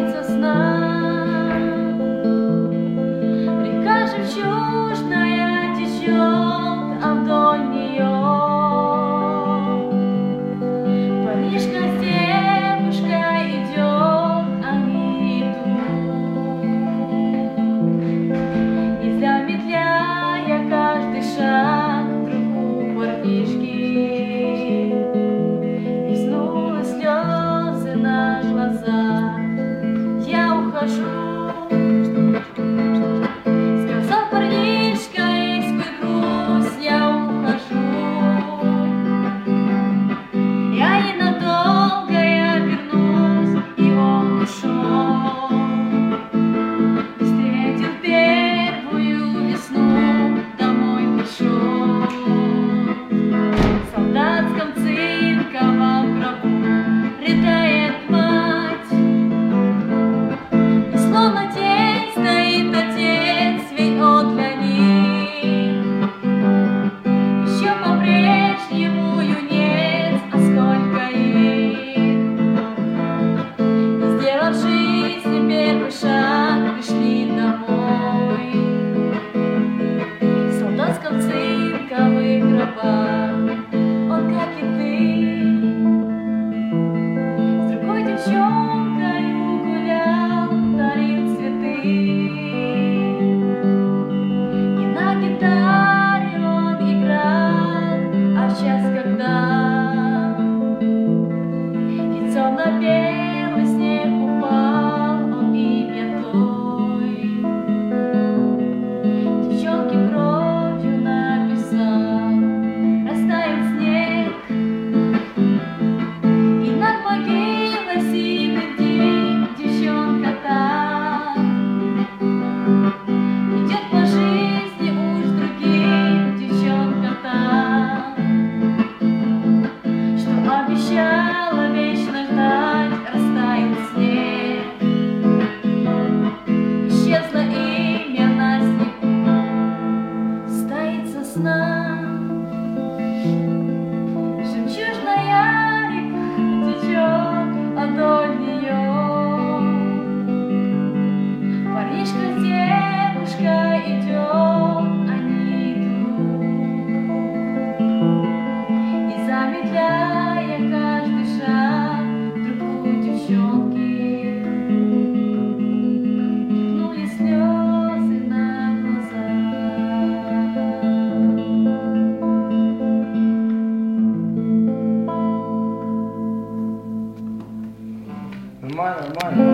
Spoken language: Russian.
стоит сосна. Река жемчужная течет, а вдоль нее парнишка с девушкой идет, они идут, не замедляя каждый шаг в руку парнишки. Блеснули слезы на глазах, я ухожу. Сказал парнишка, испой грусть, я ухожу. Я ненадолго, я вернусь, и он ушел. Встретил первую весну, домой пришел. В солдатском цинковом гробу рыдает мать, и словно тень стоит отец, ведь он для них еще по-прежнему юнец, а сколько их. И сделав в жизни первый шаг, пришли домой. В солдатском цинковых гробах он, как и ты, с другой девчонкой гулял, дарил цветы. И на гитаре он играл, а в час, когда лицом на белый снег упал, он имя той девчонки кровью написал. Растаял снег, и над могилой синим день девчонка та идет по жизни уж другим, девчонка та, что обещала вечно ждать. Растаял снег, исчезло имя на снегу, стоит сосна. Жемчужная река течет, а вдоль нее парнишка с девушкой идет, они идут, не замедляя каждый шаг в руку девчонки. Вернули слезы на глаза. Нормально, нормально.